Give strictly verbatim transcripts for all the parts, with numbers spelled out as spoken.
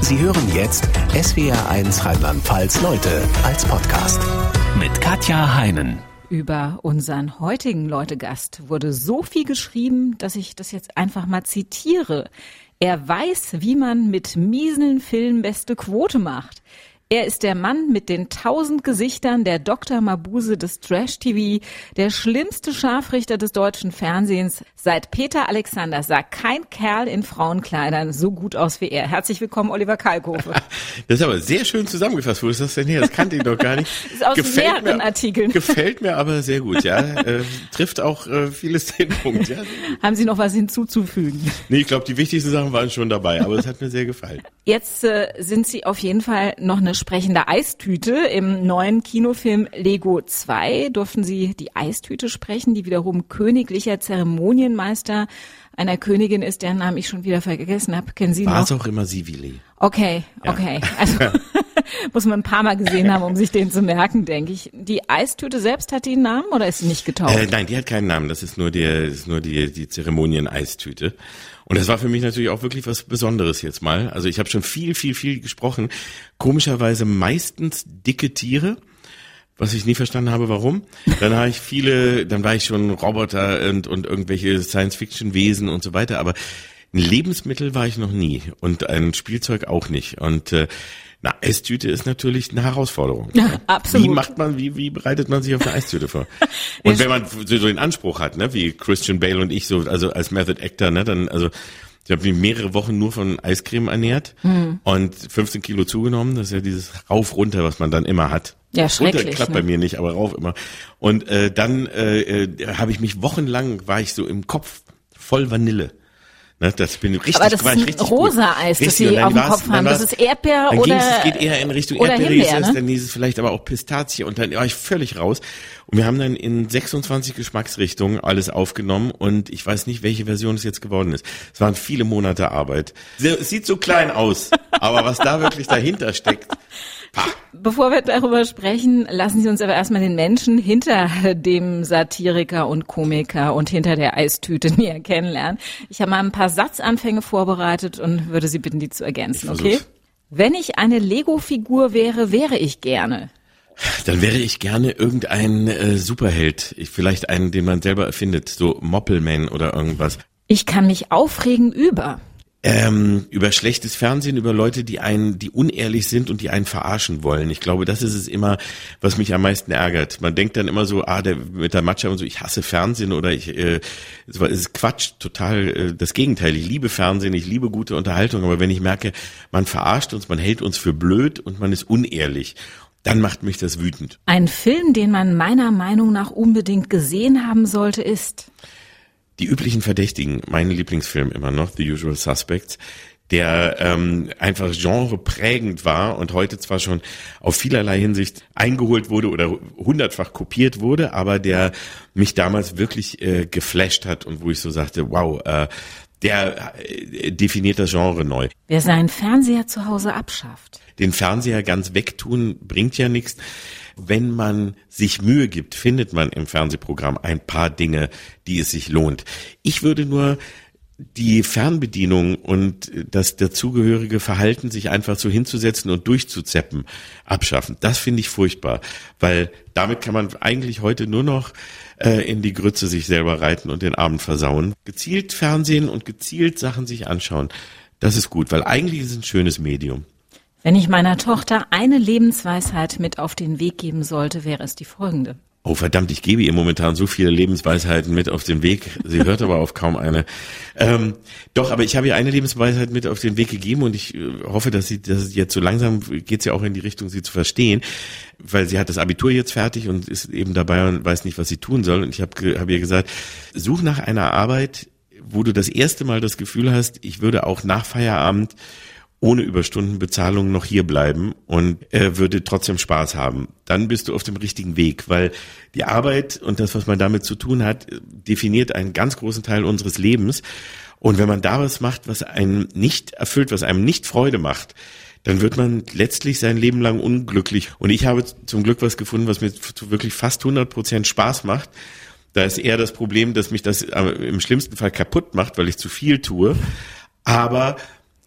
Sie hören jetzt S W R eins Rheinland-Pfalz Leute als Podcast mit Katja Heinen. Über unseren heutigen Leute-Gast wurde so viel geschrieben, dass ich das jetzt einfach mal zitiere. Er weiß, wie man mit miesen Filmen beste Quote macht. Er ist der Mann mit den tausend Gesichtern, der Doktor Mabuse des Trash-T V, der schlimmste Scharfrichter des deutschen Fernsehens. Seit Peter Alexander sah kein Kerl in Frauenkleidern so gut aus wie er. Herzlich willkommen, Oliver Kalkofe. Das ist aber sehr schön zusammengefasst. Wo ist das denn her? Das kannte ich doch gar nicht. Das ist aus gefällt mehreren mir, Artikeln. Gefällt mir aber sehr gut, ja. Äh, trifft auch äh, vieles den Punkt, ja. Haben Sie noch was hinzuzufügen? Nee, ich glaube, die wichtigsten Sachen waren schon dabei, aber es hat mir sehr gefallen. Jetzt äh, sind Sie auf jeden Fall noch eine sprechende Eistüte. Im neuen Kinofilm Lego zwei durften Sie die Eistüte sprechen, die wiederum königlicher Zeremonienmeister einer Königin ist, deren Namen ich schon wieder vergessen habe. Kennen Sie noch? War es auch immer Sivili. Okay, okay. Ja. Also muss man ein paar Mal gesehen haben, um sich den zu merken, denke ich. Die Eistüte selbst hat die einen Namen oder ist sie nicht getauft? Äh, nein, die hat keinen Namen. Das ist nur die, das ist nur die, die Zeremonien-Eistüte. Und das war für mich natürlich auch wirklich was Besonderes jetzt mal. Also ich habe schon viel, viel, viel gesprochen. Komischerweise meistens dicke Tiere, was ich nie verstanden habe, warum. Dann habe ich viele, dann war ich schon Roboter und, und irgendwelche Science-Fiction-Wesen und so weiter. Aber ein Lebensmittel war ich noch nie und ein Spielzeug auch nicht. Und äh, eine Eistüte ist natürlich eine Herausforderung. Ja, absolut. Wie macht man, wie, wie bereitet man sich auf eine Eistüte vor? Und wenn man so den Anspruch hat, ne, wie Christian Bale und ich so, also als Method Actor, ne, dann, also ich habe mich mehrere Wochen nur von Eiscreme ernährt hm. und fünfzehn Kilo zugenommen. Das ist ja dieses Rauf runter, was man dann immer hat. Ja, schrecklich. Runter klappt ne? bei mir nicht, aber rauf immer. Und äh, dann äh, äh, habe ich mich wochenlang, war ich so im Kopf voll Vanille. Ne, das bin ich richtig, aber das war ist ich ein richtig rosa Eis, das Sie auf dem Kopf haben. Das ist Erdbeer dann oder ging's, es geht eher in Richtung oder Erdbeere, Himbeer, ne? Dann hieß es vielleicht aber auch Pistazie und dann war ich völlig raus. Und wir haben dann in sechsundzwanzig Geschmacksrichtungen alles aufgenommen und ich weiß nicht, welche Version es jetzt geworden ist. Es waren viele Monate Arbeit. Es sieht so klein aus, aber was da wirklich dahinter steckt. Pah. Bevor wir darüber sprechen, lassen Sie uns aber erstmal den Menschen hinter dem Satiriker und Komiker und hinter der Eistüte näher kennenlernen. Ich habe mal ein paar Satzanfänge vorbereitet und würde Sie bitten, die zu ergänzen, okay? Wenn ich eine Lego-Figur wäre, wäre ich gerne. Dann wäre ich gerne irgendein äh, Superheld. Ich, vielleicht einen, den man selber erfindet, so Moppelman oder irgendwas. Ich kann mich aufregen über... Ähm, über schlechtes Fernsehen, über Leute, die einen, die unehrlich sind und die einen verarschen wollen. Ich glaube, das ist es immer, was mich am meisten ärgert. Man denkt dann immer so, ah, der mit der Matscha und so, ich hasse Fernsehen oder ich, äh, es ist Quatsch, total äh, das Gegenteil. Ich liebe Fernsehen, ich liebe gute Unterhaltung, aber wenn ich merke, man verarscht uns, man hält uns für blöd und man ist unehrlich, dann macht mich das wütend. Ein Film, den man meiner Meinung nach unbedingt gesehen haben sollte, ist... Die üblichen Verdächtigen, mein Lieblingsfilm immer noch, The Usual Suspects, der ähm, einfach genreprägend war und heute zwar schon auf vielerlei Hinsicht eingeholt wurde oder hundertfach kopiert wurde, aber der mich damals wirklich äh, geflasht hat und wo ich so sagte, wow, äh, der äh, definiert das Genre neu. Wer seinen Fernseher zu Hause abschafft. Den Fernseher ganz wegtun bringt ja nichts. Wenn man sich Mühe gibt, findet man im Fernsehprogramm ein paar Dinge, die es sich lohnt. Ich würde nur die Fernbedienung und das dazugehörige Verhalten, sich einfach so hinzusetzen und durchzuzeppen, abschaffen. Das finde ich furchtbar, weil damit kann man eigentlich heute nur noch äh, in die Grütze sich selber reiten und den Abend versauen. Gezielt Fernsehen und gezielt Sachen sich anschauen, das ist gut, weil eigentlich ist es ein schönes Medium. Wenn ich meiner Tochter eine Lebensweisheit mit auf den Weg geben sollte, wäre es die folgende. Oh verdammt, ich gebe ihr momentan so viele Lebensweisheiten mit auf den Weg. Sie hört aber auf kaum eine. Ähm, doch, aber ich habe ihr eine Lebensweisheit mit auf den Weg gegeben und ich äh, hoffe, dass sie, dass jetzt so langsam geht's ja auch in die Richtung, sie zu verstehen, weil sie hat das Abitur jetzt fertig und ist eben dabei und weiß nicht, was sie tun soll. Und ich habe hab ihr gesagt, such nach einer Arbeit, wo du das erste Mal das Gefühl hast, ich würde auch nach Feierabend ohne Überstundenbezahlung noch hier bleiben und äh, würde trotzdem Spaß haben. Dann bist du auf dem richtigen Weg, weil die Arbeit und das, was man damit zu tun hat, definiert einen ganz großen Teil unseres Lebens. Und wenn man da was macht, was einen nicht erfüllt, was einem nicht Freude macht, dann wird man letztlich sein Leben lang unglücklich. Und ich habe zum Glück was gefunden, was mir wirklich fast hundert Prozent Spaß macht. Da ist eher das Problem, dass mich das im schlimmsten Fall kaputt macht, weil ich zu viel tue. Aber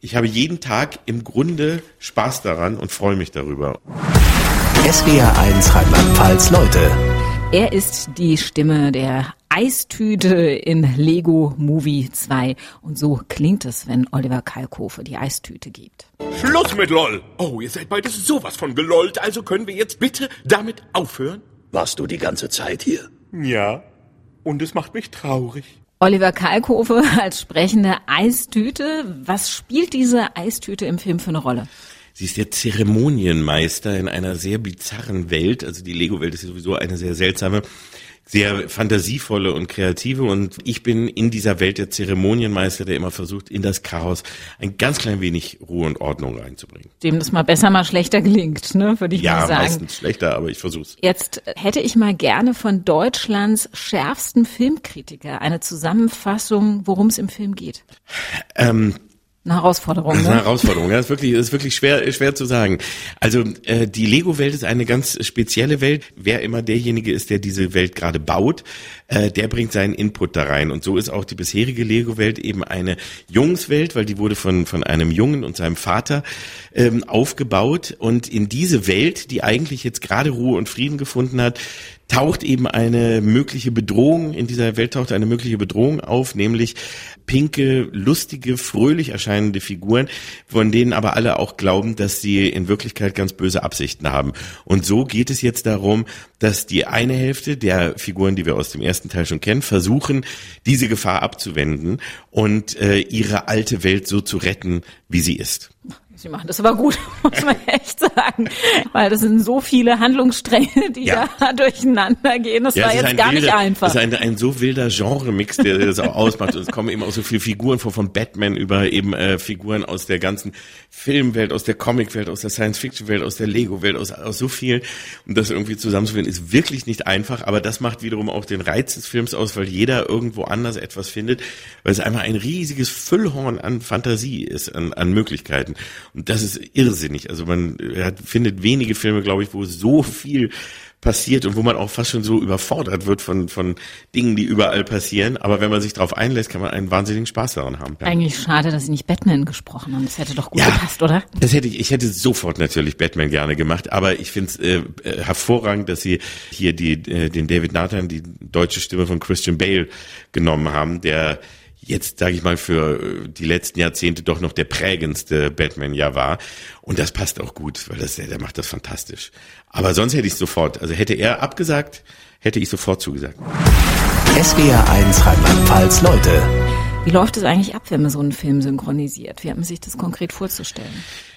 Ich habe jeden Tag im Grunde Spaß daran und freue mich darüber. S W R eins Rheinland-Pfalz Leute. Er ist die Stimme der Eistüte in Lego Movie zwei. Und so klingt es, wenn Oliver Kalkofe die Eistüte gibt. Schluss mit LOL. Oh, ihr seid beide sowas von gelollt. Also können wir jetzt bitte damit aufhören? Warst du die ganze Zeit hier? Ja. Und es macht mich traurig. Oliver Kalkofe als sprechende Eistüte. Was spielt diese Eistüte im Film für eine Rolle? Sie ist der Zeremonienmeister in einer sehr bizarren Welt. Also die Lego-Welt ist ja sowieso eine sehr seltsame, sehr fantasievolle und kreative. Und ich bin in dieser Welt der Zeremonienmeister, der immer versucht, in das Chaos ein ganz klein wenig Ruhe und Ordnung reinzubringen. Dem das mal besser, mal schlechter gelingt, ne, würde ich ja, mal sagen. Ja, meistens schlechter, aber ich versuch's. Jetzt hätte ich mal gerne von Deutschlands schärfsten Filmkritiker eine Zusammenfassung, worum es im Film geht. Ähm, Eine Herausforderung, ne? Eine Herausforderung, ja, ist wirklich, ist wirklich schwer, schwer zu sagen. Also äh, die Lego-Welt ist eine ganz spezielle Welt. Wer immer derjenige ist, der diese Welt gerade baut, äh, der bringt seinen Input da rein. Und so ist auch die bisherige Lego-Welt eben eine Jungswelt, weil die wurde von von einem Jungen und seinem Vater ähm, aufgebaut. Und in diese Welt, die eigentlich jetzt gerade Ruhe und Frieden gefunden hat, taucht eben eine mögliche Bedrohung, in dieser Welt taucht eine mögliche Bedrohung auf, nämlich pinke, lustige, fröhlich erscheinende Figuren, von denen aber alle auch glauben, dass sie in Wirklichkeit ganz böse Absichten haben. Und so geht es jetzt darum, dass die eine Hälfte der Figuren, die wir aus dem ersten Teil schon kennen, versuchen, diese Gefahr abzuwenden und äh, ihre alte Welt so zu retten, wie sie ist. Sie machen das aber gut, muss man echt sagen, weil das sind so viele Handlungsstränge, die ja. da durcheinander gehen. Das ja, war jetzt ein gar wilder, nicht einfach. Es ist ein, ein so wilder Genre-Mix, der das auch ausmacht. Und es kommen eben auch so viele Figuren vor, von Batman über eben äh, Figuren aus der ganzen Filmwelt, aus der Comicwelt, aus der Science-Fiction-Welt, aus der Lego-Welt, aus, aus so vielen. Und das irgendwie zusammenzuführen, ist wirklich nicht einfach. Aber das macht wiederum auch den Reiz des Films aus, weil jeder irgendwo anders etwas findet, weil es einfach ein riesiges Füllhorn an Fantasie ist, an, an Möglichkeiten. Und das ist irrsinnig. Also man hat, findet wenige Filme, glaube ich, wo so viel passiert und wo man auch fast schon so überfordert wird von von Dingen, die überall passieren. Aber wenn man sich darauf einlässt, kann man einen wahnsinnigen Spaß daran haben. Eigentlich schade, dass Sie nicht Batman gesprochen haben. Das hätte doch gut ja, gepasst, oder? Das hätte ich, ich hätte sofort natürlich Batman gerne gemacht. Aber ich finde es äh, hervorragend, dass Sie hier die äh, den David Nathan, die deutsche Stimme von Christian Bale, genommen haben, der jetzt, sage ich mal, für die letzten Jahrzehnte doch noch der prägendste Batman ja war. Und das passt auch gut, weil das, der macht das fantastisch. Aber sonst hätte ich sofort, also hätte er abgesagt, hätte ich sofort zugesagt. S W R eins Rheinland-Pfalz Leute. Wie läuft es eigentlich ab, wenn man so einen Film synchronisiert? Wie hat man sich das konkret vorzustellen?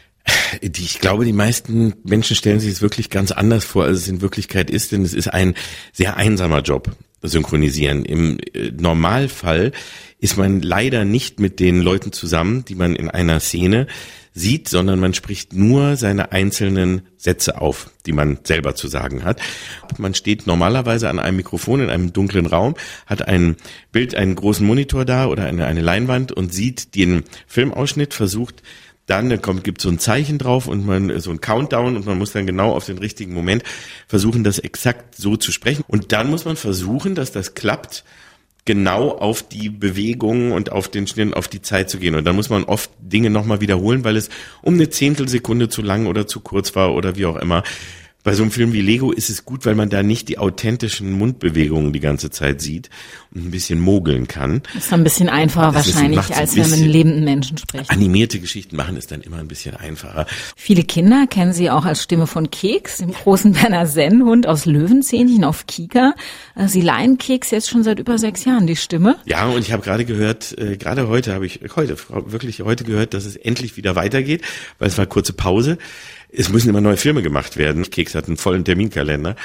Die, ich glaube, die meisten Menschen stellen sich es wirklich ganz anders vor, als es in Wirklichkeit ist, denn es ist ein sehr einsamer Job, synchronisieren. Im Normalfall ist man leider nicht mit den Leuten zusammen, die man in einer Szene sieht, sondern man spricht nur seine einzelnen Sätze auf, die man selber zu sagen hat. Man steht normalerweise an einem Mikrofon in einem dunklen Raum, hat ein Bild, einen großen Monitor da oder eine, eine Leinwand und sieht den Filmausschnitt, versucht dann, dann kommt, gibt so ein Zeichen drauf und man, so ein Countdown und man muss dann genau auf den richtigen Moment versuchen, das exakt so zu sprechen. Und dann muss man versuchen, dass das klappt, genau auf die Bewegungen und auf den Schnitt, auf die Zeit zu gehen. Und dann muss man oft Dinge nochmal wiederholen, weil es um eine Zehntelsekunde zu lang oder zu kurz war oder wie auch immer. Bei so einem Film wie Lego ist es gut, weil man da nicht die authentischen Mundbewegungen die ganze Zeit sieht und ein bisschen mogeln kann. Das ist ein bisschen einfacher das wahrscheinlich, ist, als wenn man mit lebenden Menschen spricht. Animierte Geschichten machen es dann immer ein bisschen einfacher. Viele Kinder kennen Sie auch als Stimme von Keks, dem großen Berner Sennhund aus Löwenzähnchen auf Kika. Sie leihen Keks jetzt schon seit über sechs Jahren die Stimme. Ja, und ich habe gerade gehört, äh, gerade heute habe ich, heute, wirklich heute gehört, dass es endlich wieder weitergeht, weil es war kurze Pause. Es müssen immer neue Filme gemacht werden. Keks hat einen vollen Terminkalender.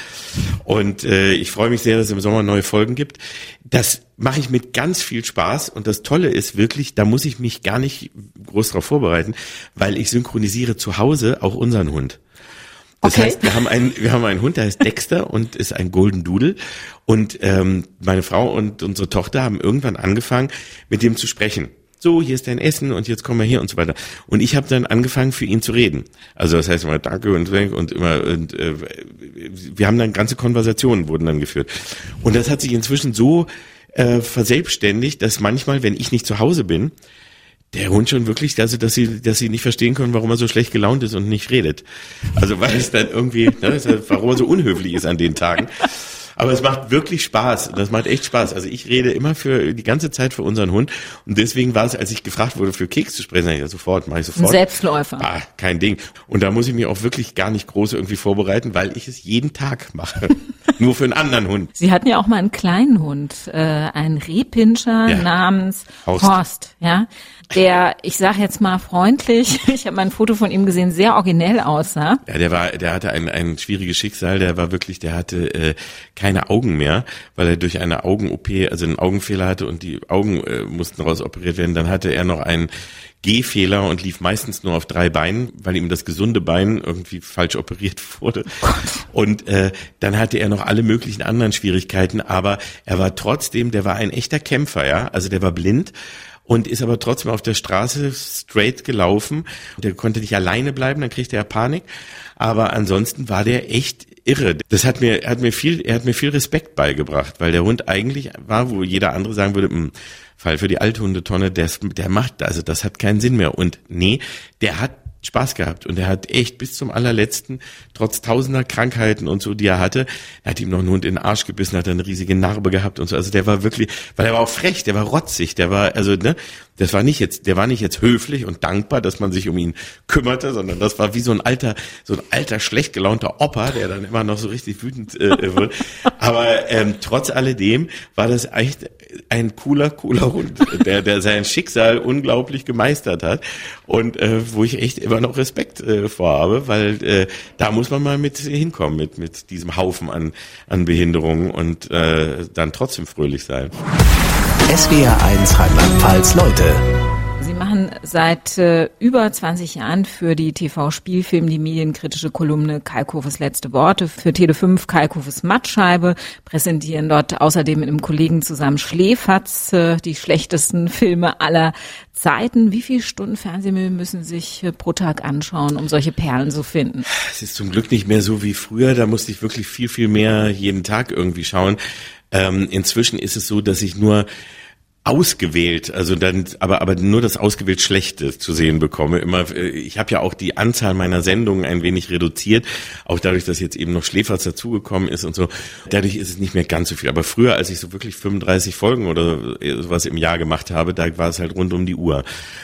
Und äh, ich freue mich sehr, dass es im Sommer neue Folgen gibt. Das mache ich mit ganz viel Spaß. Und das Tolle ist wirklich, da muss ich mich gar nicht groß drauf vorbereiten, weil ich synchronisiere zu Hause auch unseren Hund. Das okay. heißt, wir haben einen, wir haben einen Hund, der heißt Dexter und ist ein Golden Doodle. Und ähm, meine Frau und unsere Tochter haben irgendwann angefangen, mit dem zu sprechen. So, hier ist dein Essen und jetzt kommen wir hier und so weiter. Und ich habe dann angefangen, für ihn zu reden. Also das heißt immer Danke und und immer und äh, wir haben dann ganze Konversationen wurden dann geführt. Und das hat sich inzwischen so äh, verselbstständigt, dass manchmal, wenn ich nicht zu Hause bin, der Hund schon wirklich, also dass sie, dass sie nicht verstehen können, warum er so schlecht gelaunt ist und nicht redet. Also weil es dann irgendwie, ne, warum er so unhöflich ist an den Tagen. Aber es macht wirklich Spaß. Das macht echt Spaß. Also ich rede immer für die ganze Zeit für unseren Hund. Und deswegen war es, als ich gefragt wurde, für Keks zu sprechen, sag ich ja sofort, mache ich sofort. Ein Selbstläufer. Ah, kein Ding. Und da muss ich mich auch wirklich gar nicht groß irgendwie vorbereiten, weil ich es jeden Tag mache. Nur für einen anderen Hund. Sie hatten ja auch mal einen kleinen Hund, äh, einen Rehpinscher Ja. namens Horst. Horst, ja, der, ich sage jetzt mal freundlich, ich habe mal ein Foto von ihm gesehen, sehr originell aussah. Ja, der war, der hatte ein, ein schwieriges Schicksal. Der war wirklich, der hatte äh, keine Augen mehr, weil er durch eine Augen-O P, also einen Augenfehler hatte und die Augen äh, mussten raus operiert werden. Dann hatte er noch einen Gehfehler und lief meistens nur auf drei Beinen, weil ihm das gesunde Bein irgendwie falsch operiert wurde. Und äh, dann hatte er noch alle möglichen anderen Schwierigkeiten, aber er war trotzdem, der war ein echter Kämpfer, ja. Also der war blind. Und ist aber trotzdem auf der Straße straight gelaufen. Der konnte nicht alleine bleiben, dann kriegte er Panik. Aber ansonsten war der echt irre. Das hat mir, hat mir viel, er hat mir viel Respekt beigebracht, weil der Hund eigentlich war, wo jeder andere sagen würde, mh, Fall für die Althundetonne, der, der macht, also das hat keinen Sinn mehr. Und nee, der hat Spaß gehabt und er hat echt bis zum allerletzten, trotz tausender Krankheiten und so, die er hatte, er hat ihm noch einen Hund in den Arsch gebissen, hat eine riesige Narbe gehabt und so, also der war wirklich, weil er war auch frech, der war rotzig, der war, also, ne, das war nicht jetzt, der war nicht jetzt höflich und dankbar, dass man sich um ihn kümmerte, sondern das war wie so ein alter, so ein alter, schlecht gelaunter Opa, der dann immer noch so richtig wütend äh, wird. Aber ähm, trotz alledem war das echt ein cooler, cooler Hund, der, der sein Schicksal unglaublich gemeistert hat und äh, wo ich echt immer noch Respekt äh, vorhabe, weil äh, da muss man mal mit hinkommen, mit mit diesem Haufen an an Behinderungen und äh, dann trotzdem fröhlich sein. S W R eins Rheinland-Pfalz Leute. Sie machen seit äh, über zwanzig Jahren für die T V-Spielfilm die medienkritische Kolumne Kalkofes letzte Worte, für Tele fünf Kalkofes Mattscheibe, präsentieren dort außerdem mit einem Kollegen zusammen Schläferz, äh, die schlechtesten Filme aller Zeiten. Wie viele Stunden Fernsehmüll müssen Sie sich äh, pro Tag anschauen, um solche Perlen zu finden? Es ist zum Glück nicht mehr so wie früher, da musste ich wirklich viel, viel mehr jeden Tag irgendwie schauen. Ähm, inzwischen ist es so, dass ich nur ausgewählt, also dann, aber aber nur das ausgewählt Schlechte zu sehen bekomme. Immer, ich habe ja auch die Anzahl meiner Sendungen ein wenig reduziert, auch dadurch, dass jetzt eben noch Schläferz dazugekommen ist und so. Dadurch ist es nicht mehr ganz so viel. Aber früher, als ich so wirklich fünfunddreißig Folgen oder sowas im Jahr gemacht habe, da war es halt rund um die Uhr.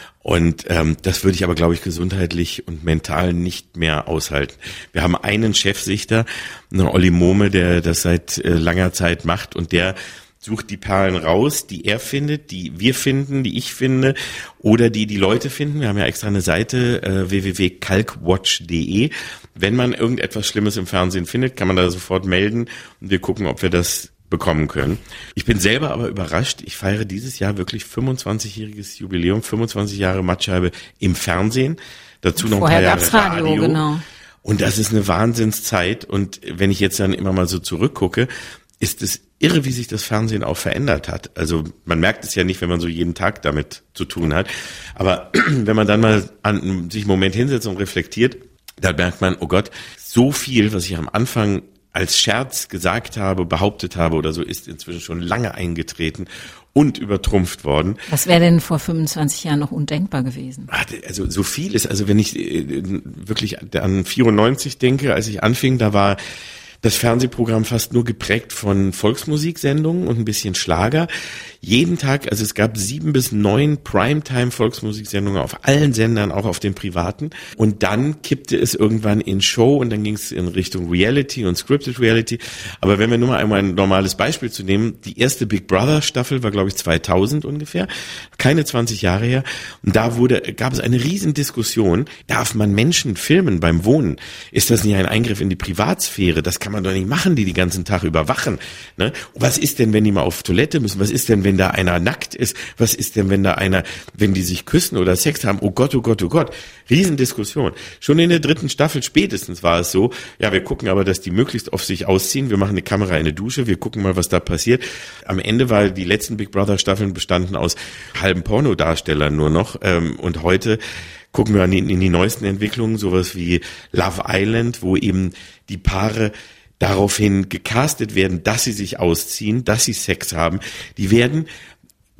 Und ähm, das würde ich aber, glaube ich, gesundheitlich und mental nicht mehr aushalten. Wir haben einen Chefsichter, einen Olli Mohme, der das seit äh, langer Zeit macht und der sucht die Perlen raus, die er findet, die wir finden, die ich finde oder die die Leute finden. Wir haben ja extra eine Seite äh, w w w punkt kalkwatch punkt de. Wenn man irgendetwas Schlimmes im Fernsehen findet, kann man da sofort melden und wir gucken, ob wir das bekommen können. Ich bin selber aber überrascht. Ich feiere dieses Jahr wirklich fünfundzwanzigjähriges Jubiläum, fünfundzwanzig Jahre Mattscheibe im Fernsehen. Dazu noch Vorher ein paar gab's Jahre Radio, Radio. genau. Und das ist eine Wahnsinnszeit. Und wenn ich jetzt dann immer mal so zurückgucke, ist es irre, wie sich das Fernsehen auch verändert hat. Also man merkt es ja nicht, wenn man so jeden Tag damit zu tun hat. Aber wenn man dann mal an, sich einen Moment hinsetzt und reflektiert, dann merkt man, oh Gott, so viel, was ich am Anfang als Scherz gesagt habe, behauptet habe oder so, ist inzwischen schon lange eingetreten und übertrumpft worden. Was wäre denn vor fünfundzwanzig Jahren noch undenkbar gewesen? Also so viel ist, also wenn ich wirklich an vierundneunzig denke, als ich anfing, da war das Fernsehprogramm fast nur geprägt von Volksmusiksendungen und ein bisschen Schlager. Jeden Tag, also es gab sieben bis neun Primetime-Volksmusiksendungen auf allen Sendern, auch auf den privaten. Und dann kippte es irgendwann in Show und dann ging es in Richtung Reality und Scripted Reality. Aber wenn wir nur mal einmal ein normales Beispiel zu nehmen, die erste Big Brother Staffel war, glaube ich, zweitausend ungefähr, keine zwanzig Jahre her. Und da wurde, gab es eine riesen Diskussion, darf man Menschen filmen beim Wohnen? Ist das nicht ein Eingriff in die Privatsphäre? Das kann man doch nicht machen, die die ganzen Tag überwachen. Ne? Was ist denn, wenn die mal auf Toilette müssen? Was ist denn, wenn da einer nackt ist? Was ist denn, wenn da einer, wenn die sich küssen oder Sex haben? Oh Gott, oh Gott, oh Gott. Riesendiskussion. Schon in der dritten Staffel spätestens war es so, ja, wir gucken aber, dass die möglichst oft sich ausziehen. Wir machen eine Kamera in eine Dusche. Wir gucken mal, was da passiert. Am Ende war die letzten Big Brother Staffeln bestanden aus halben Pornodarstellern nur noch. Ähm, und heute gucken wir in die, in die neuesten Entwicklungen, sowas wie Love Island, wo eben die Paare daraufhin gecastet werden, dass sie sich ausziehen, dass sie Sex haben. Die werden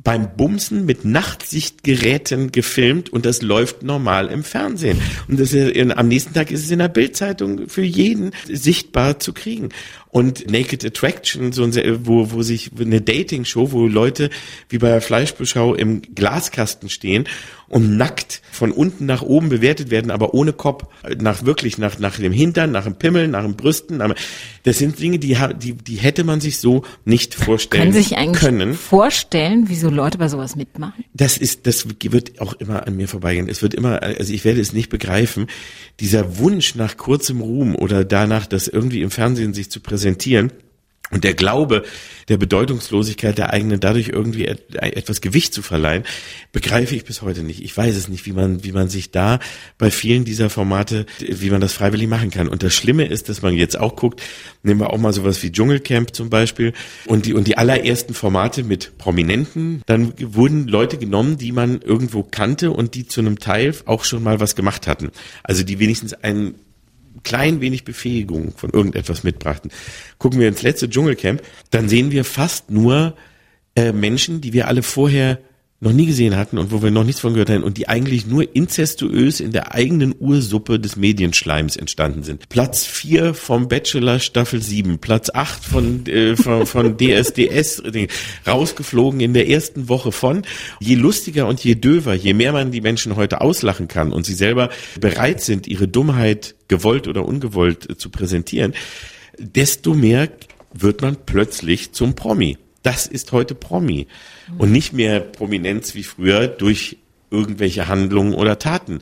beim Bumsen mit Nachtsichtgeräten gefilmt und das läuft normal im Fernsehen. Und das ist, in, am nächsten Tag ist es in der Bild-Zeitung für jeden sichtbar zu kriegen. Und Naked Attraction, so ein, wo, wo sich eine Dating-Show, wo Leute wie bei der Fleischbeschau im Glaskasten stehen und nackt von unten nach oben bewertet werden, aber ohne Kopf, nach wirklich nach nach dem Hintern, nach dem Pimmel, nach den Brüsten. Das sind Dinge, die die die hätte man sich so nicht vorstellen können. Können Sie sich eigentlich können. vorstellen, wieso Leute bei sowas mitmachen? Das ist, das wird auch immer an mir vorbeigehen. Es wird immer, also ich werde es nicht begreifen. Dieser Wunsch nach kurzem Ruhm oder danach, das irgendwie im Fernsehen sich zu präsentieren. Und der Glaube der Bedeutungslosigkeit der eigenen, dadurch irgendwie etwas Gewicht zu verleihen, begreife ich bis heute nicht. Ich weiß es nicht, wie man, wie man sich da bei vielen dieser Formate, wie man das freiwillig machen kann. Und das Schlimme ist, dass man jetzt auch guckt, nehmen wir auch mal sowas wie Dschungelcamp zum Beispiel und die, und die allerersten Formate mit Prominenten, dann wurden Leute genommen, die man irgendwo kannte und die zu einem Teil auch schon mal was gemacht hatten. Also die wenigstens einen klein wenig Befähigung von irgendetwas mitbrachten. Gucken wir ins letzte Dschungelcamp, dann sehen wir fast nur äh, Menschen, die wir alle vorher noch nie gesehen hatten und wo wir noch nichts von gehört haben und die eigentlich nur inzestuös in der eigenen Ursuppe des Medienschleims entstanden sind. Platz vier vom Bachelor Staffel sieben, Platz acht von, äh, von, von D S D S, rausgeflogen in der ersten Woche von. Je lustiger und je döver, je mehr man die Menschen heute auslachen kann und sie selber bereit sind, ihre Dummheit gewollt oder ungewollt zu präsentieren, desto mehr wird man plötzlich zum Promi. Das ist heute Promi und nicht mehr Prominenz wie früher durch irgendwelche Handlungen oder Taten.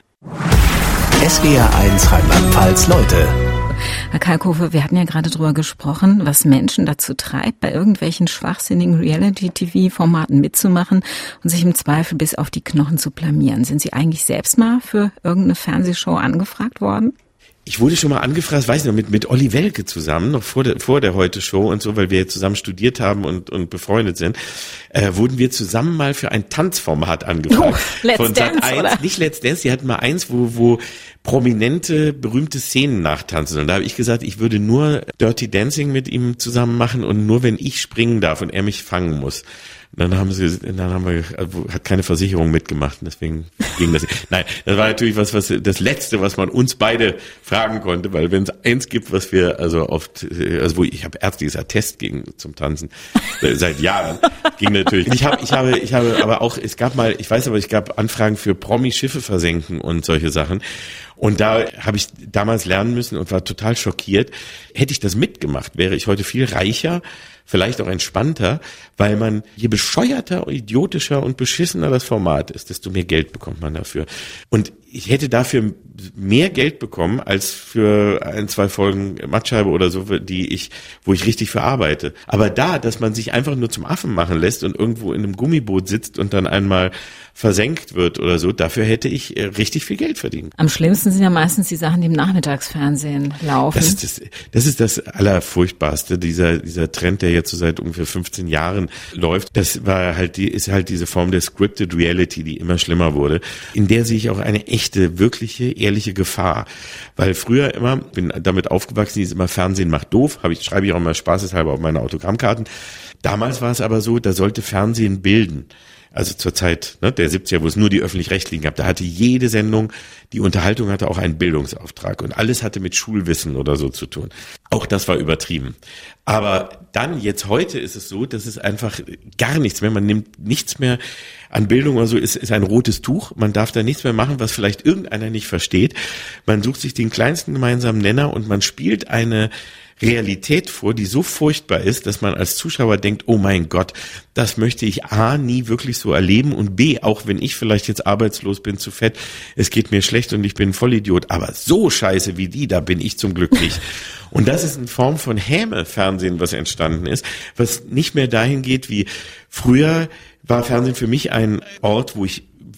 S W R eins Rheinland-Pfalz Leute. Herr Kalkofe, wir hatten ja gerade drüber gesprochen, was Menschen dazu treibt, bei irgendwelchen schwachsinnigen Reality-T V-Formaten mitzumachen und sich im Zweifel bis auf die Knochen zu blamieren. Sind Sie eigentlich selbst mal für irgendeine Fernsehshow angefragt worden? Ich wurde schon mal angefragt, weiß ich noch, mit, mit Olli Welke zusammen, noch vor der, vor der Heute-Show und so, weil wir jetzt zusammen studiert haben und, und befreundet sind, äh, wurden wir zusammen mal für ein Tanzformat angefragt. Oh, Let's von Dance, Sat eins, oder? Nicht Let's Dance, die hatten mal eins, wo, wo prominente, berühmte Szenen nachtanzen. Und da habe ich gesagt, ich würde nur Dirty Dancing mit ihm zusammen machen und nur wenn ich springen darf und er mich fangen muss. Und dann haben sie, dann haben wir, hat keine Versicherung mitgemacht, und deswegen ging das nicht. Nein, das war natürlich was, was, das Letzte, was man uns beide fragen konnte, weil wenn es eins gibt, was wir, also oft, also wo ich habe ärztliches Attest gegen, zum Tanzen, seit Jahren, ging natürlich. Ich habe, ich habe, ich habe aber auch, es gab mal, ich weiß aber, es gab Anfragen für Promi-Schiffe versenken und solche Sachen. Und da habe ich damals lernen müssen und war total schockiert. Hätte ich das mitgemacht, wäre ich heute viel reicher, vielleicht auch entspannter, weil man, je bescheuerter, idiotischer und beschissener das Format ist, desto mehr Geld bekommt man dafür. Und ich hätte dafür mehr Geld bekommen als für ein, zwei Folgen Mattscheibe oder so, die ich, wo ich richtig für arbeite. Aber da, dass man sich einfach nur zum Affen machen lässt und irgendwo in einem Gummiboot sitzt und dann einmal versenkt wird oder so, dafür hätte ich richtig viel Geld verdient. Am schlimmsten sind ja meistens die Sachen, die im Nachmittagsfernsehen laufen. Das ist das, das ist das Allerfurchtbarste, dieser, dieser Trend, der jetzt so seit ungefähr fünfzehn Jahren läuft. Das war halt die, ist halt diese Form der Scripted Reality, die immer schlimmer wurde. In der sehe ich auch eine echte, wirkliche, ehrliche Gefahr. Weil früher immer, bin damit aufgewachsen, hieß immer Fernsehen macht doof, habe ich, schreibe ich auch mal spaßeshalber auf meine Autogrammkarten. Damals war es aber so, da sollte Fernsehen bilden. Also zur Zeit ne, der siebziger, wo es nur die Öffentlich-Rechtlichen gab, da hatte jede Sendung, die Unterhaltung hatte auch einen Bildungsauftrag und alles hatte mit Schulwissen oder so zu tun. Auch das war übertrieben. Aber dann, jetzt heute ist es so, dass es einfach gar nichts mehr, man nimmt nichts mehr an Bildung oder so, ist, ist ein rotes Tuch. Man darf da nichts mehr machen, was vielleicht irgendeiner nicht versteht. Man sucht sich den kleinsten gemeinsamen Nenner und man spielt eine Realität vor, die so furchtbar ist, dass man als Zuschauer denkt, oh mein Gott, das möchte ich A, nie wirklich so erleben und B, auch wenn ich vielleicht jetzt arbeitslos bin, zu fett, es geht mir schlecht und ich bin ein Vollidiot, aber so scheiße wie die, da bin ich zum Glück nicht. Und das ist eine Form von Häme-Fernsehen, was entstanden ist, was nicht mehr dahin geht wie früher war Fernsehen für mich ein Ort, wo ich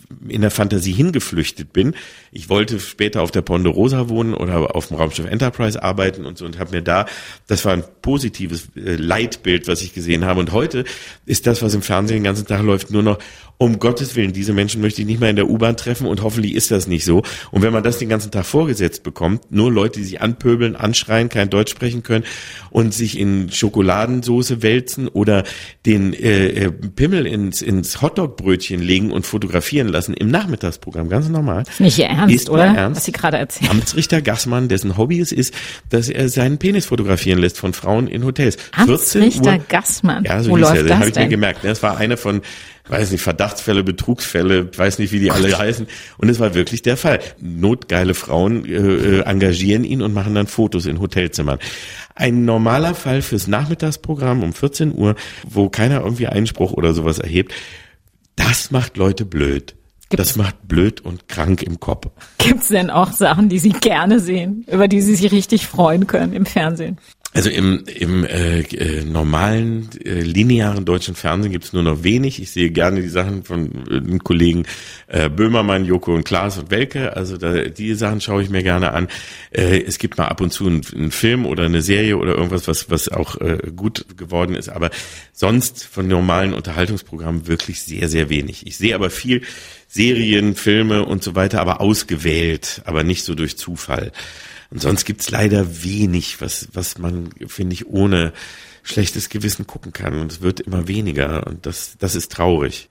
in der Fantasie hingeflüchtet bin. Ich wollte später auf der Ponderosa wohnen oder auf dem Raumschiff Enterprise arbeiten und so und habe mir da, das war ein positives äh, Leitbild, was ich gesehen habe. Und heute ist das, was im Fernsehen den ganzen Tag läuft, nur noch, um Gottes Willen, diese Menschen möchte ich nicht mehr in der U-Bahn treffen und hoffentlich ist das nicht so. Und wenn man das den ganzen Tag vorgesetzt bekommt, nur Leute, die sich anpöbeln, anschreien, kein Deutsch sprechen können und sich in Schokoladensoße wälzen oder den äh, Pimmel ins, ins Hotdog-Brötchen legen und fotografieren lassen im Nachmittagsprogramm, ganz normal. Ist nicht Ihr Ernst, ist oder? Ernst. Was Sie gerade erzählen. Amtsrichter Gassmann, dessen Hobby es ist, dass er seinen Penis fotografieren lässt von Frauen in Hotels. Amtsrichter Gassmann? Ja, so Wo hieß läuft er, das das habe ich denn? mir gemerkt. Das war einer von, weiß nicht, Verdachtsfälle, Betrugsfälle, weiß nicht, wie die alle heißen. Und es war wirklich der Fall. Notgeile Frauen äh, engagieren ihn und machen dann Fotos in Hotelzimmern. Ein normaler Fall fürs Nachmittagsprogramm um vierzehn Uhr, wo keiner irgendwie Einspruch oder sowas erhebt. Das macht Leute blöd. Gibt's, das macht blöd und krank im Kopf. Gibt's denn auch Sachen, die Sie gerne sehen, über die Sie sich richtig freuen können im Fernsehen? Also im, im äh, äh, normalen, äh, linearen deutschen Fernsehen gibt's nur noch wenig. Ich sehe gerne die Sachen von äh, den Kollegen äh, Böhmermann, Joko und Klaas und Welke. Also da, die Sachen schaue ich mir gerne an. Äh, es gibt mal ab und zu einen, einen Film oder eine Serie oder irgendwas, was was auch äh, gut geworden ist. Aber sonst von normalen Unterhaltungsprogrammen wirklich sehr, sehr wenig. Ich sehe aber viel Serien, Filme und so weiter, aber ausgewählt, aber nicht so durch Zufall. Und sonst gibt's leider wenig, was was man, finde ich, ohne schlechtes Gewissen gucken kann. Und es wird immer weniger. Und das das ist traurig.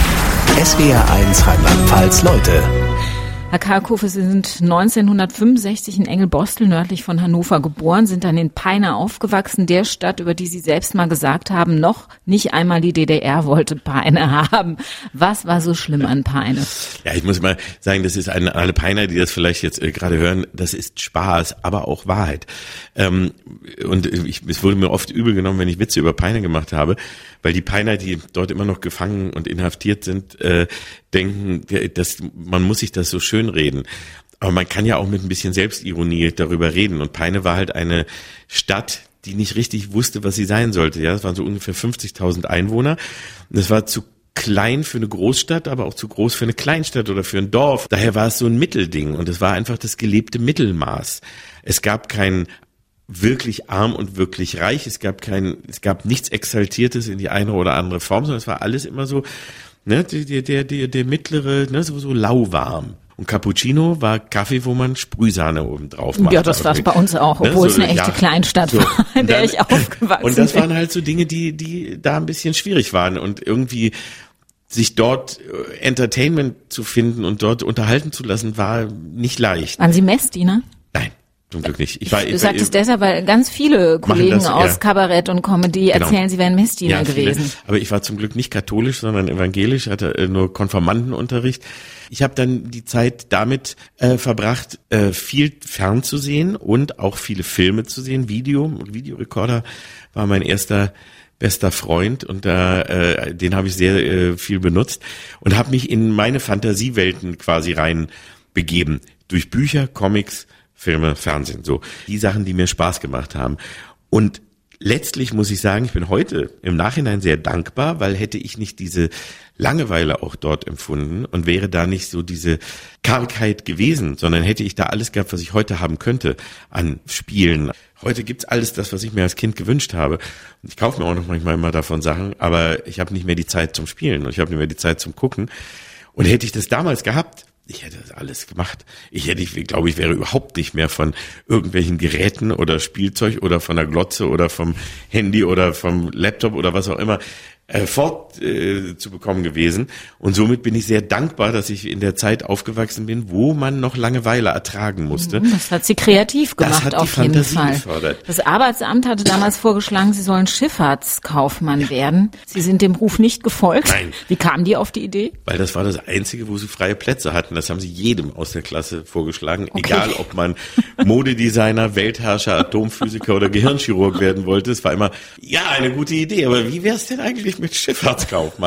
S W R eins Rheinland-Pfalz Leute. Herr Kalkofe, Sie sind neunzehnhundertfünfundsechzig in Engelbostel nördlich von Hannover geboren, sind dann in Peine aufgewachsen, der Stadt, über die Sie selbst mal gesagt haben, noch nicht einmal die D D R wollte Peine haben. Was war so schlimm an Peine? Ja, ich muss mal sagen, das ist eine, alle Peiner, die das vielleicht jetzt äh, gerade hören, das ist Spaß, aber auch Wahrheit. Ähm, und ich, es wurde mir oft übel genommen, wenn ich Witze über Peine gemacht habe, weil die Peiner, die dort immer noch gefangen und inhaftiert sind, äh, denken, dass man muss sich das so schön reden. Aber man kann ja auch mit ein bisschen Selbstironie darüber reden. Und Peine war halt eine Stadt, die nicht richtig wusste, was sie sein sollte. Ja, das waren so ungefähr fünfzigtausend Einwohner. Und das war zu klein für eine Großstadt, aber auch zu groß für eine Kleinstadt oder für ein Dorf. Daher war es so ein Mittelding. Und es war einfach das gelebte Mittelmaß. Es gab kein wirklich arm und wirklich reich. Es gab kein, es gab nichts Exaltiertes in die eine oder andere Form, sondern es war alles immer so, ne, der, der, der, der mittlere, ne, so, so lauwarm. Und Cappuccino war Kaffee, wo man Sprühsahne oben drauf macht. Ja, das war's bei uns auch, obwohl ne, es so, eine echte ja, Kleinstadt so. war, in der dann, ich aufgewachsen bin. Und das waren halt so Dinge, die, die da ein bisschen schwierig waren und irgendwie sich dort Entertainment zu finden und dort unterhalten zu lassen, war nicht leicht. Waren Sie Messdiener? Nein. Zum Glück nicht. Ich war, du sagst es deshalb, weil ganz viele Kollegen das, aus ja. Kabarett und Comedy Genau. erzählen, sie wären Messdiener ja, gewesen. Viele. Aber ich war zum Glück nicht katholisch, sondern evangelisch, hatte nur Konfirmandenunterricht. Ich habe dann die Zeit damit äh, verbracht, äh, viel fernzusehen und auch viele Filme zu sehen. Video, Videorekorder war mein erster bester Freund und da äh, den habe ich sehr äh, viel benutzt und habe mich in meine Fantasiewelten quasi rein begeben. Durch Bücher, Comics, Filme, Fernsehen, so. Die Sachen, die mir Spaß gemacht haben. Und letztlich muss ich sagen, ich bin heute im Nachhinein sehr dankbar, weil hätte ich nicht diese Langeweile auch dort empfunden und wäre da nicht so diese Kargheit gewesen, sondern hätte ich da alles gehabt, was ich heute haben könnte an Spielen. Heute gibt's alles das, was ich mir als Kind gewünscht habe. Ich kaufe mir auch noch manchmal immer davon Sachen, aber ich habe nicht mehr die Zeit zum Spielen und ich habe nicht mehr die Zeit zum Gucken. Und hätte ich das damals gehabt, ich hätte das alles gemacht. Ich hätte, ich glaube, ich wäre überhaupt nicht mehr von irgendwelchen Geräten oder Spielzeug oder von der Glotze oder vom Handy oder vom Laptop oder was auch immer äh, fort äh, zu bekommen gewesen. Und somit bin ich sehr dankbar, dass ich in der Zeit aufgewachsen bin, wo man noch Langeweile ertragen musste. Das hat sie kreativ gemacht, das hat auf die jeden Fantasie Fall. gefördert. Das Arbeitsamt hatte damals vorgeschlagen, Sie sollen Schifffahrtskaufmann werden. Sie sind dem Ruf nicht gefolgt. Nein. Wie kamen die auf die Idee? Weil das war das Einzige, wo sie freie Plätze hatten. Das haben sie jedem aus der Klasse vorgeschlagen. Okay. Egal, ob man Modedesigner, Weltherrscher, Atomphysiker oder Gehirnchirurg werden wollte. Es war immer, ja, eine gute Idee. Aber wie wär's denn eigentlich mit Schifffahrtskaufmann?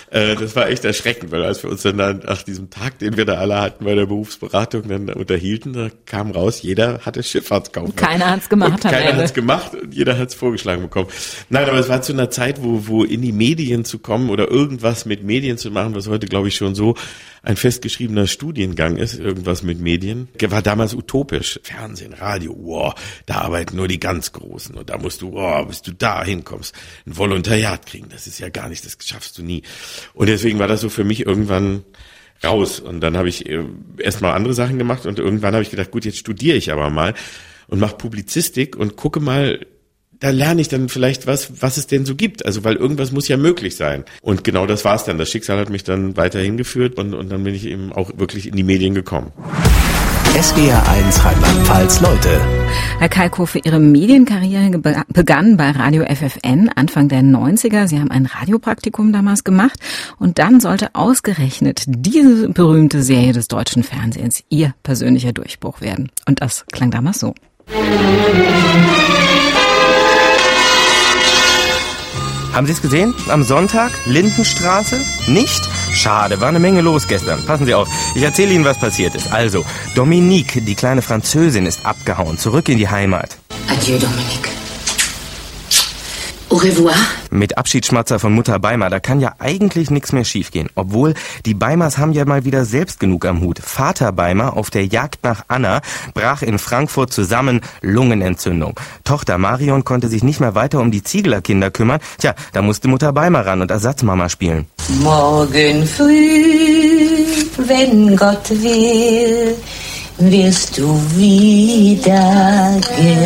Äh, das war echt erschreckend, weil als wir uns dann nach diesem Tag, den wir da alle hatten bei der Berufsberatung, dann unterhielten, da kam raus, jeder hatte Schifffahrtskaufmann. Keiner hat's gemacht. Und keiner hat's gemacht und jeder hat's vorgeschlagen bekommen. Nein, aber es war zu einer Zeit, wo, wo in die Medien zu kommen oder irgendwas mit Medien zu machen, was heute, glaube ich, schon so ein festgeschriebener Studiengang ist, irgendwas mit Medien, war damals utopisch. Fernsehen, Radio, wow, da arbeiten nur die ganz Großen und da musst du, wow, bis du da hinkommst, ein Volontariat kriegen, das ist ja gar nicht, das schaffst du nie. Und deswegen war das so für mich irgendwann raus und dann habe ich erstmal andere Sachen gemacht und irgendwann habe ich gedacht, gut, jetzt studiere ich aber mal und mache Publizistik und gucke mal, da lerne ich dann vielleicht was, was es denn so gibt. Also, weil irgendwas muss ja möglich sein. Und genau das war's dann. Das Schicksal hat mich dann weiterhin geführt und, und dann bin ich eben auch wirklich in die Medien gekommen. S W R eins Rheinland-Pfalz Leute. Herr Kalkofe, Ihre Medienkarriere begann bei Radio F F N Anfang der neunziger. Sie haben ein Radiopraktikum damals gemacht und dann sollte ausgerechnet diese berühmte Serie des deutschen Fernsehens Ihr persönlicher Durchbruch werden. Und das klang damals so. Haben Sie es gesehen? Am Sonntag? Lindenstraße? Nicht? Schade, war eine Menge los gestern. Passen Sie auf, ich erzähle Ihnen, was passiert ist. Also, Dominique, die kleine Französin, ist abgehauen, zurück in die Heimat. Adieu, Dominique. Au revoir. Mit Abschiedsschmatzer von Mutter Beimer, da kann ja eigentlich nichts mehr schiefgehen. Obwohl, die Beimers haben ja mal wieder selbst genug am Hut. Vater Beimer auf der Jagd nach Anna brach in Frankfurt zusammen, Lungenentzündung. Tochter Marion konnte sich nicht mehr weiter um die Zieglerkinder kümmern. Tja, da musste Mutter Beimer ran und Ersatzmama spielen. Morgen früh, wenn Gott will, wirst du wieder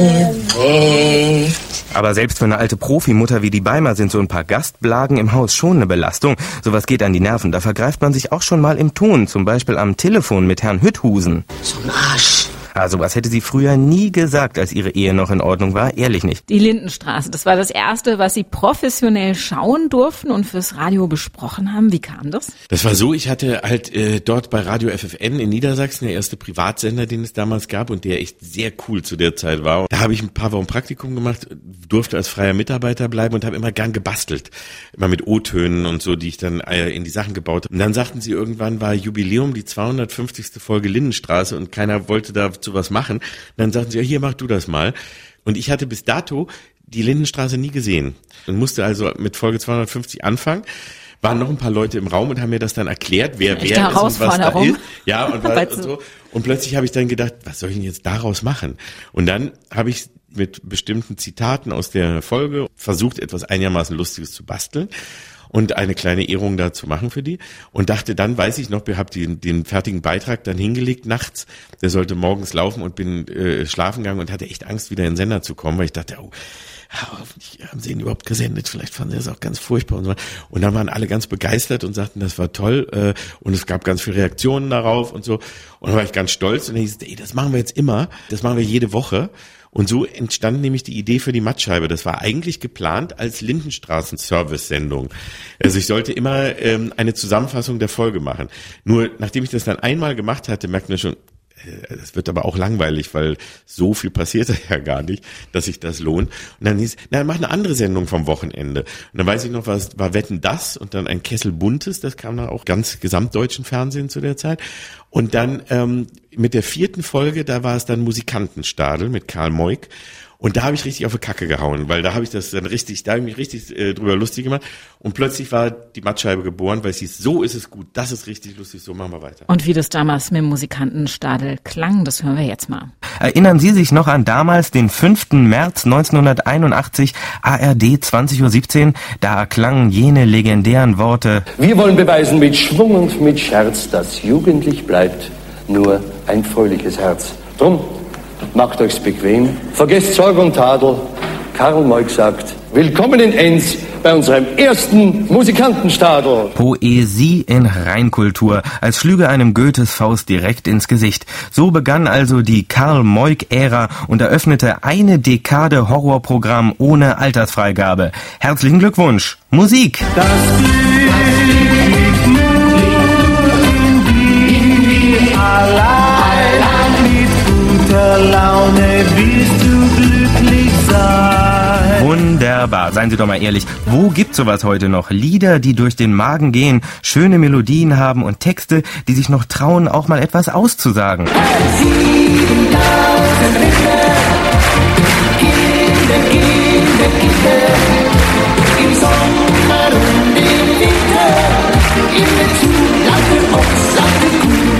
geweckt. Aber selbst für eine alte Profimutter wie die Beimer sind so ein paar Gastblagen im Haus schon eine Belastung. Sowas geht an die Nerven. Da vergreift man sich auch schon mal im Ton, zum Beispiel am Telefon mit Herrn Hütthusen. So ein Arsch. Also was hätte sie früher nie gesagt, als ihre Ehe noch in Ordnung war? Ehrlich nicht. Die Lindenstraße, das war das Erste, was Sie professionell schauen durften und fürs Radio besprochen haben. Wie kam das? Das war so, ich hatte halt äh, dort bei Radio F F N in Niedersachsen, der erste Privatsender, den es damals gab und der echt sehr cool zu der Zeit war. Da habe ich ein paar Wochen Praktikum gemacht, durfte als freier Mitarbeiter bleiben und habe immer gern gebastelt. Immer mit O-Tönen und so, die ich dann äh, in die Sachen gebaut habe. Und dann sagten sie, irgendwann war Jubiläum, die zweihundertfünfzigste Folge Lindenstraße und keiner wollte da zu was machen. Und dann sagten sie, ja, hier, mach du das mal. Und ich hatte bis dato die Lindenstraße nie gesehen und musste also mit Folge zweihundertfünfzig anfangen. Waren noch ein paar Leute im Raum und haben mir das dann erklärt, wer Echte wer ist und was da ist. Ja, und, was, und so. Und plötzlich habe ich dann gedacht, was soll ich denn jetzt daraus machen? Und dann habe ich mit bestimmten Zitaten aus der Folge versucht, etwas einigermaßen Lustiges zu basteln und eine kleine Ehrung da zu machen für die und dachte dann, weiß ich noch, ich habe den, den fertigen Beitrag dann hingelegt nachts, der sollte morgens laufen und bin äh, schlafen gegangen und hatte echt Angst, wieder in den Sender zu kommen, weil ich dachte, oh, hoffentlich haben sie ihn überhaupt gesendet, vielleicht fanden sie das auch ganz furchtbar und so. Und dann waren alle ganz begeistert und sagten, das war toll äh, und es gab ganz viele Reaktionen darauf und so und dann war ich ganz stolz und dann hieß es, ey, das machen wir jetzt immer, das machen wir jede Woche. Und so entstand nämlich die Idee für die Mattscheibe. Das war eigentlich geplant als Lindenstraßen-Service-Sendung. Also ich sollte immer ähm, eine Zusammenfassung der Folge machen. Nur nachdem ich das dann einmal gemacht hatte, merkte man schon, äh, das wird aber auch langweilig, weil so viel passiert ja gar nicht, dass sich das lohnt. Und dann hieß, na, mach eine andere Sendung vom Wochenende. Und dann weiß ich noch, was war Wetten, das? Und dann ein Kessel Buntes, das kam dann auch ganz gesamtdeutschen Fernsehen zu der Zeit. Und dann ähm, mit der vierten Folge, da war es dann Musikantenstadel mit Karl Moik. Und da habe ich richtig auf die Kacke gehauen, weil da habe ich das dann richtig, da habe ich mich richtig äh, drüber lustig gemacht. Und plötzlich war die Mattscheibe geboren, weil es hieß, so ist es gut, das ist richtig lustig, so machen wir weiter. Und wie das damals mit dem Musikantenstadel klang, das hören wir jetzt mal. Erinnern Sie sich noch an damals, den fünften März neunzehnhunderteinundachtzig, A R D zwanzig Uhr siebzehn? Da erklangen jene legendären Worte: Wir wollen beweisen mit Schwung und mit Scherz, dass jugendlich bleibt nur ein fröhliches Herz. Drum, macht euch's bequem, vergesst Sorg und Tadel. Karl Moik sagt, willkommen in Enns bei unserem ersten Musikantenstadel. Poesie in Reinkultur, als schlüge einem Goethes Faust direkt ins Gesicht. So begann also die Karl Moik-Ära und eröffnete eine Dekade Horrorprogramm ohne Altersfreigabe. Herzlichen Glückwunsch, Musik! Das Glück liegt nur in dir allein, mit guter Laune wirst du glücklich sein. Wunder wunderbar. Seien Sie doch mal ehrlich, wo gibt's sowas heute noch? Lieder, die durch den Magen gehen, schöne Melodien haben und Texte, die sich noch trauen, auch mal etwas auszusagen. siebentausend Richter, Kinder, Kinder, Kinder, im Sommer und im Winter, immer zu laute Ochs, laute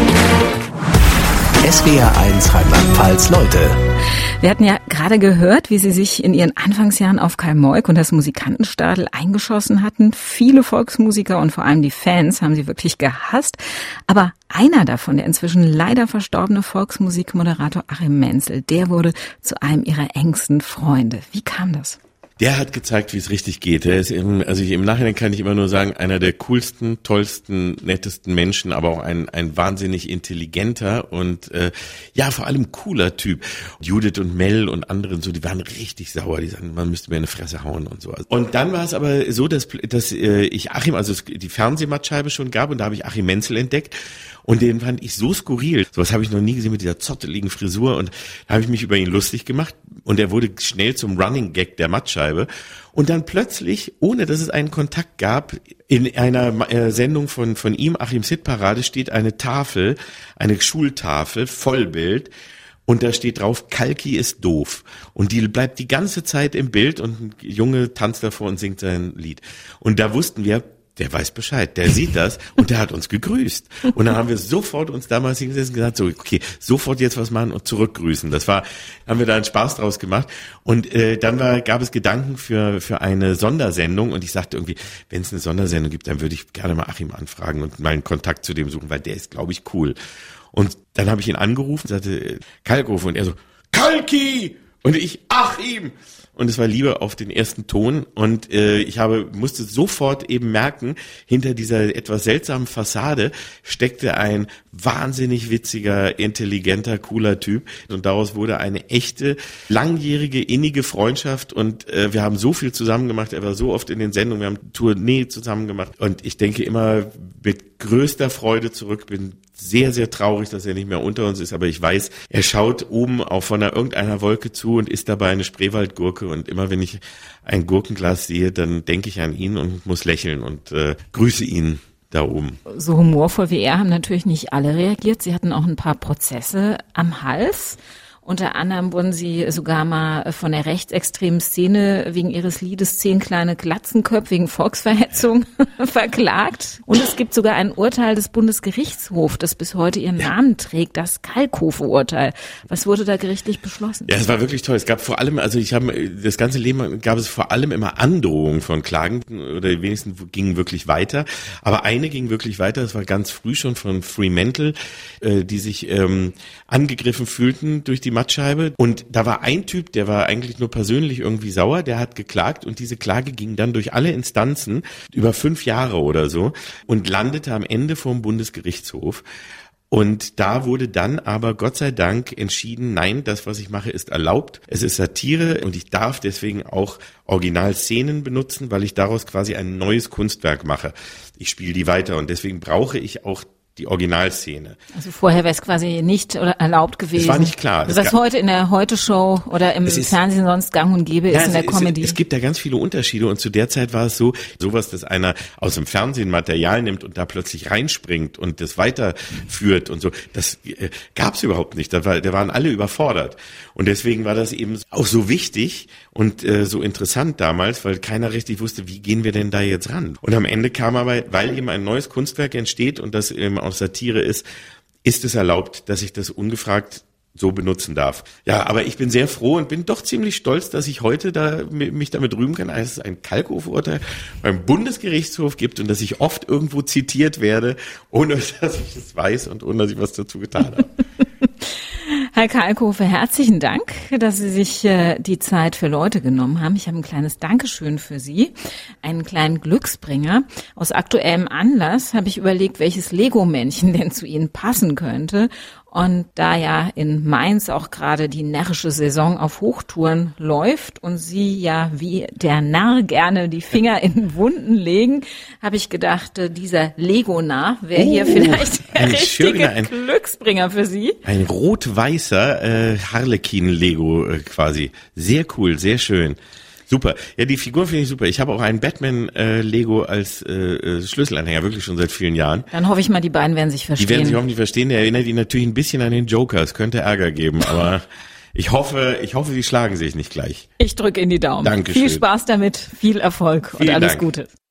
Kuh. S W R eins Rheinland-Pfalz Leute. Wir hatten ja gerade gehört, wie Sie sich in Ihren Anfangsjahren auf Kai Moik und das Musikantenstadel eingeschossen hatten. Viele Volksmusiker und vor allem die Fans haben Sie wirklich gehasst. Aber einer davon, der inzwischen leider verstorbene Volksmusikmoderator Achim Mentzel, der wurde zu einem Ihrer engsten Freunde. Wie kam das? Der hat gezeigt, wie es richtig geht. Der ist im, also ich, im Nachhinein kann ich immer nur sagen, einer der coolsten, tollsten, nettesten Menschen, aber auch ein, ein wahnsinnig intelligenter und äh, ja, vor allem cooler Typ. Judith und Mel und anderen so, die waren richtig sauer. Die sagten, man müsste mir eine Fresse hauen und so. Und dann war es aber so, dass, dass äh, ich Achim, also es, die Fernsehmattscheibe schon gab und da habe ich Achim Mentzel entdeckt. Und den fand ich so skurril. Sowas habe ich noch nie gesehen mit dieser zotteligen Frisur. Und da habe ich mich über ihn lustig gemacht. Und er wurde schnell zum Running Gag der Mattscheibe. Und dann plötzlich, ohne dass es einen Kontakt gab, in einer äh, Sendung von von ihm, Achims Hitparade, steht eine Tafel, eine Schultafel, Vollbild. Und da steht drauf, Kalki ist doof. Und die bleibt die ganze Zeit im Bild. Und ein Junge tanzt davor und singt sein Lied. Und da wussten wir, der weiß Bescheid, der sieht das und der hat uns gegrüßt. Und dann haben wir sofort uns damals hingesetzt und gesagt, so, okay, sofort jetzt was machen und zurückgrüßen. Das war, haben wir da einen Spaß draus gemacht. Und äh, dann war, gab es Gedanken für für eine Sondersendung und ich sagte irgendwie, wenn es eine Sondersendung gibt, dann würde ich gerne mal Achim anfragen und mal einen Kontakt zu dem suchen, weil der ist, glaube ich, cool. Und dann habe ich ihn angerufen und sagte, Kalkofe, und er so, Kalki! Und ich, Achim! Und es war Liebe auf den ersten Ton und äh, ich habe musste sofort eben merken, hinter dieser etwas seltsamen Fassade steckte ein wahnsinnig witziger, intelligenter, cooler Typ und daraus wurde eine echte, langjährige, innige Freundschaft und äh, wir haben so viel zusammen gemacht, er war so oft in den Sendungen, wir haben Tournee zusammen gemacht und ich denke immer mit größter Freude zurück, bin sehr, sehr traurig, dass er nicht mehr unter uns ist, aber ich weiß, er schaut oben auf von einer, irgendeiner Wolke zu und isst dabei eine Spreewaldgurke und immer wenn ich ein Gurkenglas sehe, dann denke ich an ihn und muss lächeln und äh, grüße ihn da oben. So humorvoll wie er haben natürlich nicht alle reagiert. Sie hatten auch ein paar Prozesse am Hals. Unter anderem wurden sie sogar mal von der rechtsextremen Szene wegen ihres Liedes Zehn kleine Glatzenköpfe wegen Volksverhetzung verklagt. Und es gibt sogar ein Urteil des Bundesgerichtshofs, das bis heute ihren ja. Namen trägt, das Kalkofe-Urteil. Was wurde da gerichtlich beschlossen? Ja, es war wirklich toll. Es gab vor allem, also ich habe das ganze Leben gab es vor allem immer Androhungen von Klagen oder die wenigsten gingen wirklich weiter. Aber eine ging wirklich weiter. Das war ganz früh schon von Fremantle, äh, die sich ähm, angegriffen fühlten durch die Mattscheibe. Und da war ein Typ, der war eigentlich nur persönlich irgendwie sauer, der hat geklagt und diese Klage ging dann durch alle Instanzen über fünf Jahre oder so und landete am Ende vor dem Bundesgerichtshof. Und da wurde dann aber Gott sei Dank entschieden, nein, das, was ich mache, ist erlaubt. Es ist Satire und ich darf deswegen auch Originalszenen benutzen, weil ich daraus quasi ein neues Kunstwerk mache. Ich spiele die weiter und deswegen brauche ich auch die Originalszene. Also vorher wäre es quasi nicht oder erlaubt gewesen. Es war nicht klar. Was es heute in der Heute-Show oder im ist, Fernsehen sonst gang und gäbe ist ja, in der es, Comedy. Es, es gibt da ganz viele Unterschiede und zu der Zeit war es so, sowas, dass einer aus dem Fernsehen Material nimmt und da plötzlich reinspringt und das weiterführt und so, das äh, gab es überhaupt nicht. Da, war, da waren alle überfordert. Und deswegen war das eben auch so wichtig und äh, so interessant damals, weil keiner richtig wusste, wie gehen wir denn da jetzt ran. Und am Ende kam aber, weil eben ein neues Kunstwerk entsteht und das eben auch Satire ist, ist es erlaubt, dass ich das ungefragt so benutzen darf. Ja, aber ich bin sehr froh und bin doch ziemlich stolz, dass ich heute da mich damit rühmen kann, dass es ein Kalkofe-Urteil beim Bundesgerichtshof gibt und dass ich oft irgendwo zitiert werde, ohne dass ich es weiß und ohne dass ich was dazu getan habe. Herr Kalkofe, herzlichen Dank, dass Sie sich äh, die Zeit für Leute genommen haben. Ich habe ein kleines Dankeschön für Sie, einen kleinen Glücksbringer. Aus aktuellem Anlass habe ich überlegt, welches Lego-Männchen denn zu Ihnen passen könnte. Und da ja in Mainz auch gerade die närrische Saison auf Hochtouren läuft und Sie ja wie der Narr gerne die Finger in Wunden legen, habe ich gedacht, dieser Lego-Narr wäre oh, hier vielleicht der richtige schöner, ein, Glücksbringer für Sie. Ein rot-weißer äh, Harlequin-Lego äh, quasi. Sehr cool, sehr schön. Super. Ja, die Figur finde ich super. Ich habe auch einen Batman-Lego äh, als äh, Schlüsselanhänger, wirklich schon seit vielen Jahren. Dann hoffe ich mal, die beiden werden sich verstehen. Die werden sich hoffentlich verstehen. Der erinnert ihn natürlich ein bisschen an den Joker. Es könnte Ärger geben, aber ich hoffe, ich hoffe, die schlagen sich nicht gleich. Ich drücke in die Daumen. Dankeschön. Viel Spaß damit, viel Erfolg Vielen und alles Dank. Gute.